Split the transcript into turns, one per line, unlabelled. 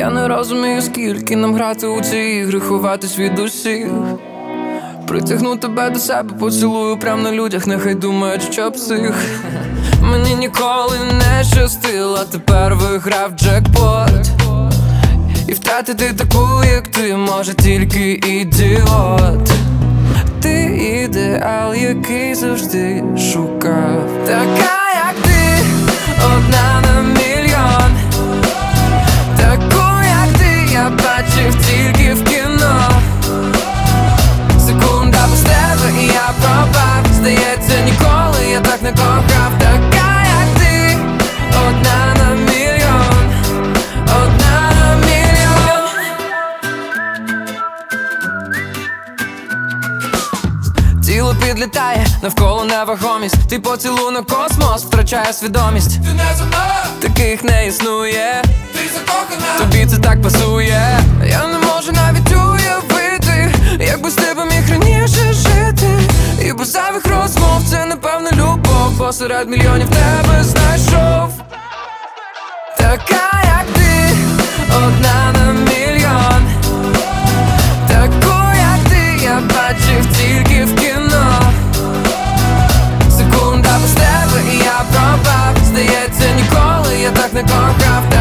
Я не розумію, скільки нам грати у ці ігри, ховатись від усіх. Притягну тебе до себе, поцілую прям на людях, нехай думають, що псих. Мені ніколи не щастило, тепер виграв джекпот. І втратити таку, як ти, може тільки ідіот. Ти ідеал, який завжди шукав. Така, як ти, одна на мільйон. Таку, як ти, я бачив тільки в кіно. Секунда без тебе і я пропав. Здається, ніколи я так не кохав. Така, як ти, одна на мільйон. Одна на мільйон. Тіло підлітає, навколо невагомість. Ти поцілунок, космос втрачає свідомість.
Ти не за мною,
Таких не існує,
ти закохана.
тобі це так пасує. Я не можу навіть уявити, як без тебе міг раніше жити. І без зайвих розмов це напевно любов. Посеред мільйонів тебе знайшов. Така, як ти, одна на мільйон. Таку, як ти, я бачив тільки в кіно. Секунда без тебе і я пропав. Здається, ніколи я так не кохав.